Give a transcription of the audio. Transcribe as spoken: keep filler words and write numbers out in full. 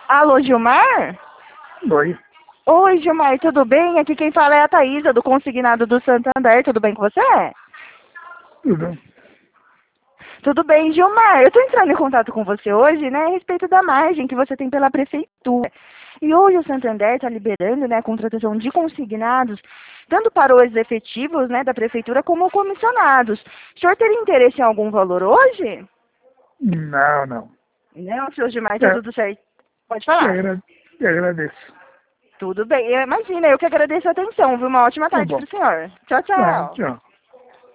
Alô, Gilmar? Oi, Oi, Gilmar, tudo bem? Aqui quem fala é a Thaísa, do Consignado do Santander. Tudo bem com você? tudo. Tudo bem, Gilmar. Eu estou entrando em contato com você hoje, né, a respeito da margem que você tem pela prefeitura. E hoje o Santander está liberando, né, a contratação de consignados, tanto para os efetivos, né, da prefeitura como comissionados. O senhor teria interesse em algum valor hoje? Não, não. Não, seu Gilmar, está É, tudo certo. Pode eu falar. agra- eu agradeço. Tudo bem. Imagina, eu que agradeço a atenção, viu? Uma ótima Tá tarde para bom. o senhor. Tchau, Tá, tchau. tchau.